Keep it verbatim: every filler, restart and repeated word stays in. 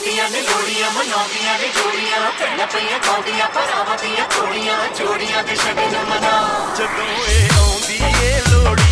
ਆਉਂਦੀਆਂ ਨੇ ਲੋੜੀਆਂ ਮਨਾਉਂਦੀਆਂ ਨੇ ਜੋੜੀਆਂ ਭੈਣਾਂ ਪਈਆਂ ਗਾਉਂਦੀਆਂ ਭਰਾਵਾਂ ਦੀਆਂ ਕੁੜੀਆਂ ਜੋੜੀਆਂ ਦੇ ਸ਼ਗਨ ਮਨਾ ਜਦੋਂ ਇਹ ਆਉਂਦੀ ਏ ਲੋੜੀ